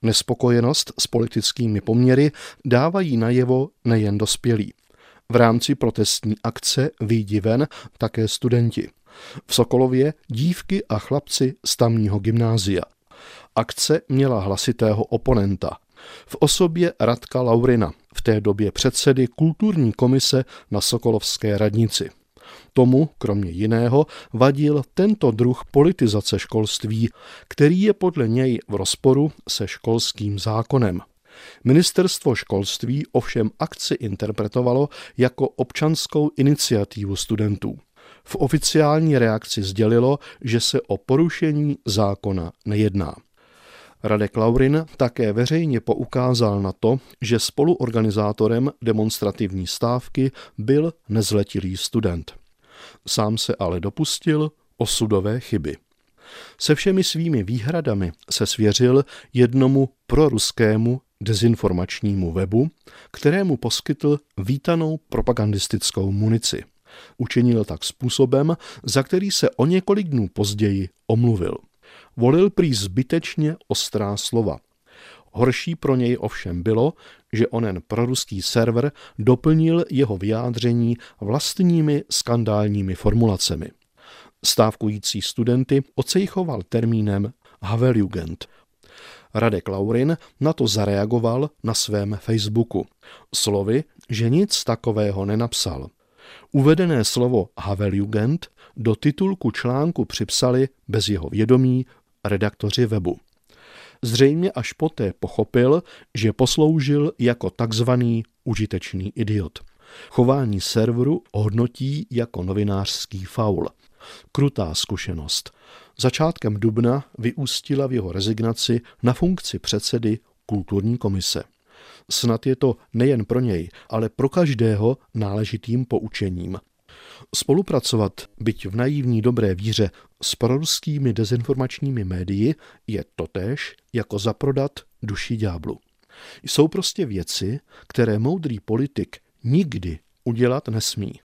Nespokojenost s politickými poměry dávají najevo nejen dospělí. V rámci protestní akce Vyjdi ven také studenti. V Sokolově dívky a chlapci z tamního gymnázia. Akce měla hlasitého oponenta. V osobě Radka Laurina, v té době předsedy kulturní komise na sokolovské radnici. Tomu, kromě jiného, vadil tento druh politizace školství, který je podle něj v rozporu se školským zákonem. Ministerstvo školství ovšem akci interpretovalo jako občanskou iniciativu studentů. V oficiální reakci sdělilo, že se o porušení zákona nejedná. Radek Laurin také veřejně poukázal na to, že spoluorganizátorem demonstrativní stávky byl nezletilý student. Sám se ale dopustil osudové chyby. Se všemi svými výhradami se svěřil jednomu proruskému dezinformačnímu webu, kterému poskytl vítanou propagandistickou munici. Učinil tak způsobem, za který se o několik dnů později omluvil. Volil prý zbytečně ostrá slova. Horší pro něj ovšem bylo, že onen proruský server doplnil jeho vyjádření vlastními skandálními formulacemi. Stávkující studenty ocejchoval termínem Haveljugend. Radek Laurin na to zareagoval na svém Facebooku. Slovy, že nic takového nenapsal. Uvedené slovo Haveljugend do titulku článku připsali bez jeho vědomí redaktoři webu. Zřejmě až poté pochopil, že posloužil jako takzvaný užitečný idiot. Chování serveru hodnotí jako novinářský faul. Krutá zkušenost. Začátkem dubna vyústila v jeho rezignaci na funkci předsedy kulturní komise. Snad je to nejen pro něj, ale pro každého náležitým poučením. Spolupracovat, byť v naivní dobré víře, s proruskými dezinformačními médii je totéž jako zaprodat duši ďáblu. Jsou prostě věci, které moudrý politik nikdy udělat nesmí.